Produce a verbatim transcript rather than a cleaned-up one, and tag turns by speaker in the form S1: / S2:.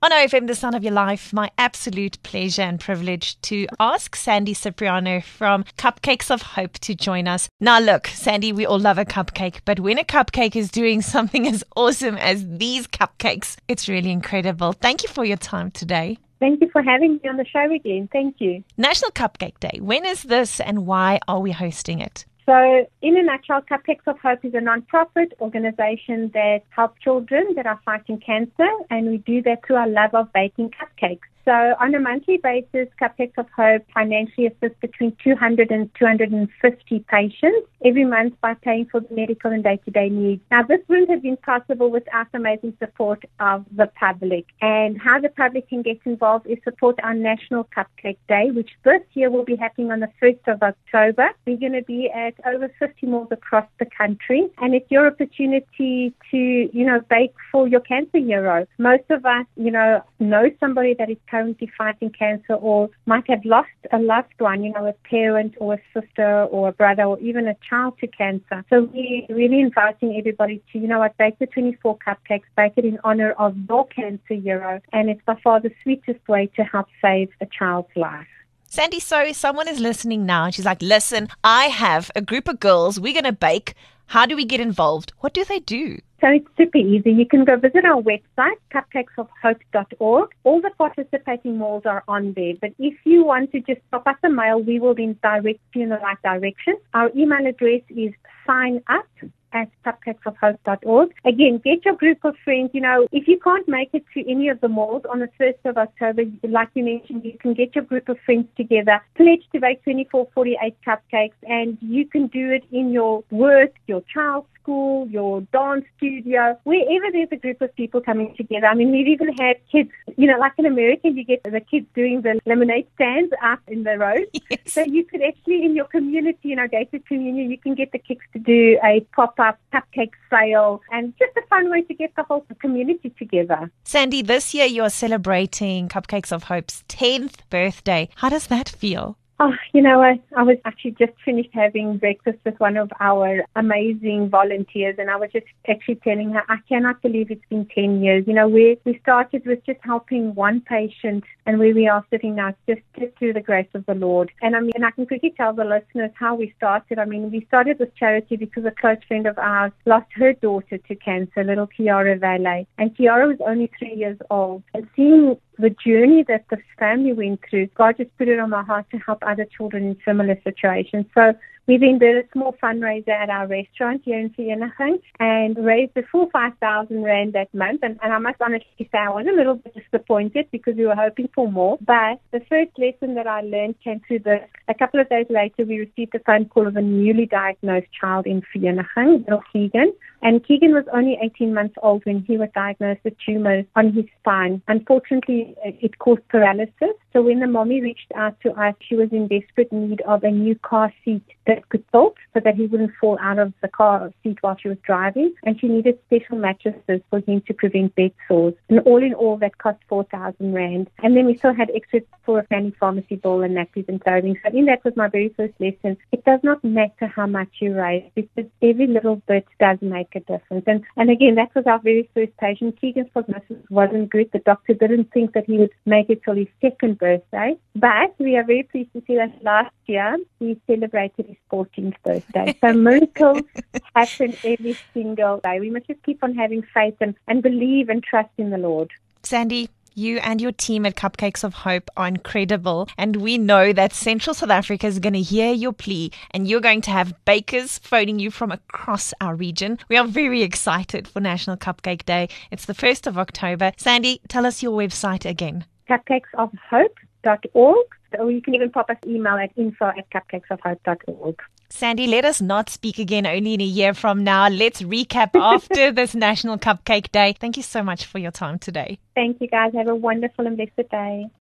S1: On O F M, The Sound of Your Life, my absolute pleasure and privilege to ask Sandy Cipriano from Cupcakes of Hope to join us. Now look, Sandy, we all love a cupcake, but when a cupcake is doing something as awesome as these cupcakes, it's really incredible. Thank you for your time today.
S2: Thank you for having me on the show again. Thank you.
S1: National Cupcake Day. When is this and why are we hosting it?
S2: So, in a nutshell, Cupcakes of Hope is a non-profit organization that helps children that are fighting cancer, and we do that through our love of baking cupcakes. So, on a monthly basis, Cupcakes of Hope financially assists between two hundred and two hundred fifty patients every month by paying for the medical and day-to-day needs. Now, this wouldn't have been possible without the amazing support of the public. And how the public can get involved is support our National Cupcake Day, which this year will be happening on the first of October. We're going to be at over fifty malls across the country. And it's your opportunity to, you know, bake for your cancer hero. Most of us, you know, know somebody that is currently fighting cancer or might have lost a loved one, you know, a parent or a sister or a brother or even a child to cancer. So we're really inviting everybody to, you know what, bake the twenty-four cupcakes, bake it in honor of your cancer hero, and it's by far the sweetest way to help save a child's life.
S1: Sandy, so someone is listening now and she's like, listen, I have a group of girls, we're going to bake. How do we get involved? What do they do?
S2: So it's super easy. You can go visit our website, cupcakes of hope dot org. All the participating malls are on there. But if you want to just pop us a mail, we will then direct you in the right direction. Our email address is sign up at cupcakes of hope dot org. Again, get your group of friends. You know, if you can't make it to any of the malls on the first of October, like you mentioned, you can get your group of friends together, pledge to bake twenty-four, forty-eight cupcakes, and you can do it in your work, your child's school, your dance studio, wherever there's a group of people coming together. I mean, we've even had kids, you know, like in America, you get the kids doing the lemonade stands out in the road.
S1: Yes.
S2: So you could actually, in your community, you know, gated communion, you can get the kids to do a pop-up cupcake sale and just a fun way to get the whole community together.
S1: Sandy, this year you're celebrating Cupcakes of Hope's tenth birthday. How does that feel?
S2: Oh, you know, I, I was actually just finished having breakfast with one of our amazing volunteers, and I was just actually telling her, I cannot believe it's been ten years. You know, we, we started with just helping one patient, and where we are sitting now, just, just through the grace of the Lord. And I mean, and I can quickly tell the listeners how we started. I mean, we started this charity because a close friend of ours lost her daughter to cancer, little Kiara Valet. And Kiara was only three years old. And seeing the journey that this family went through, God just put it on my heart to help other children in similar situations. So we then did a small fundraiser at our restaurant here in Vereeniging and raised the full five thousand rand that month. And, and I must honestly say I was a little bit disappointed because we were hoping for more. But the first lesson that I learned came through this. A couple of days later, we received a phone call of a newly diagnosed child in Vereeniging, little Keegan. And Keegan was only eighteen months old when he was diagnosed with tumors on his spine. Unfortunately, it caused paralysis. So when the mommy reached out to us, she was in desperate need of a new car seat that could tilt so that he wouldn't fall out of the car seat while she was driving. And she needed special mattresses for him to prevent bed sores. And all in all, that cost four thousand rand. And then we still had extras for a family pharmacy bill and nappies and clothing. So in that was my very first lesson. It does not matter how much you raise because every little bit does make a difference. And, and again, that was our very first patient. Keegan's prognosis wasn't good. The doctor didn't think that he would make it till his second birthday. But we are very pleased to see that last year we celebrated his fourteenth birthday. So miracles happen every single day. We must just keep on having faith and, and believe and trust in the Lord.
S1: Sandy, you and your team at Cupcakes of Hope are incredible, and we know that Central South Africa is going to hear your plea and you're going to have bakers phoning you from across our region. We are very excited for National Cupcake Day. It's the first of October. Sandy, tell us your website again.
S2: cupcakes of hope dot org, or you can even pop us email at info at cupcakes of hope dot org.
S1: Sandy, let us not speak again only in a year from now. Let's recap after this National Cupcake Day. Thank you so much for your time today.
S2: Thank you, guys. Have a wonderful and blessed day.